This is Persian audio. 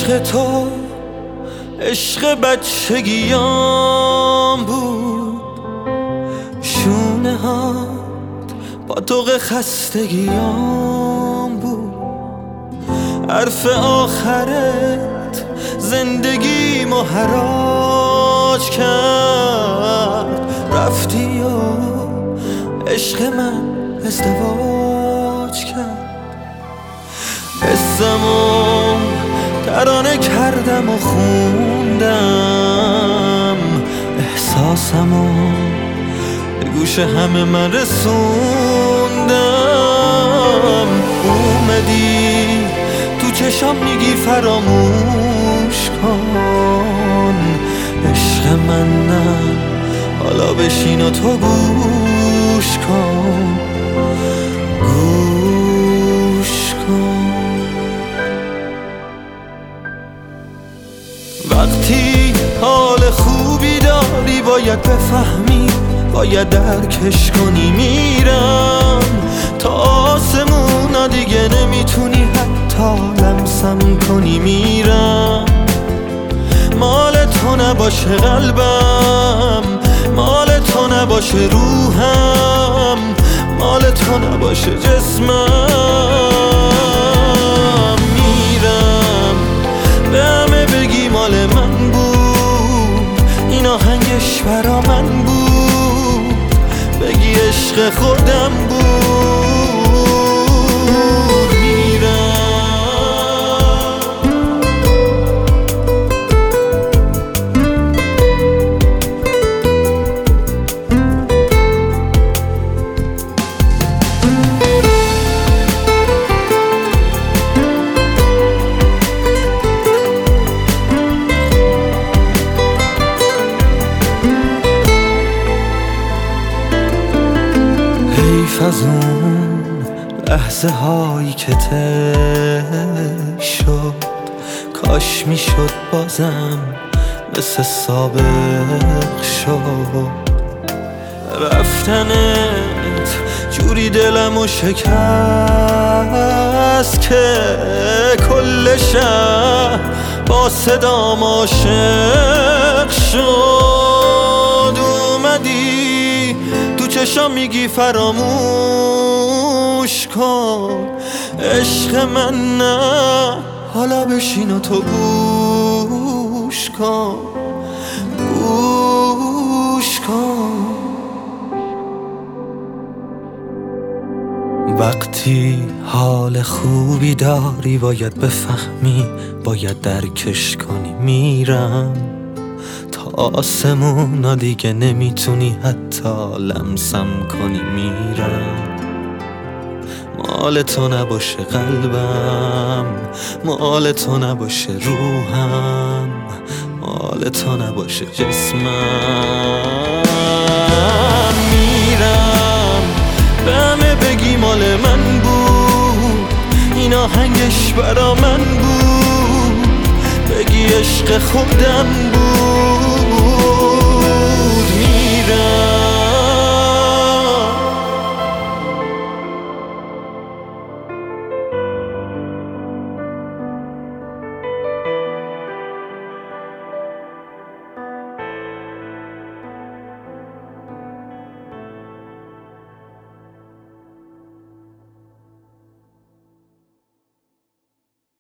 عشق تو عشق بچگیام بود، شونه ها با طوق خستگیام بود، حرف آخرت زندگیمو حراج کرد، رفتی و عشق من ازدواج کرد. حسمو ترانه کردم و خوندم، احساسمو به گوش همه من رسوندم. اومدی تو چشام میگی فراموش کن، عشق من نه حالا بشین و تو گوش کن، گوش کن. وقتی حال خوبی داری باید بفهمی، باید درکش کنی. میرم تا آسمونا دیگه نمیتونی حتی لمسم کنی. میرم مال تو نباشه قلبم، مال تو نباشه روحم، مال تو نباشه جسمم. میرم به همه بگی مال من بود، این آهنگش برا من بود، بگی عشق خودم بود. حیف از اون لحظه هایی که ته شد، کاش میشد بازم مثل سابق شد. رفتنت جوری دلمو شکست که کل شهر با صدام عاشق شد. اومدی تو چشام میگی فراموش کن، عشق من نه حالا بشین و تو گوش کن، گوش کن. وقتی حال خوبی داری باید بفهمی، باید درکش کنی. میرم تا آسمونا دیگه نمیتونی حتی لمسم کنی. میرم مال تو نباشه قلبم، مال تو نباشه روحم، مال تو نباشه جسمم. میرم به همه بگی مال من بود، این آهنگش برا من بود، بگی عشق خودم بود.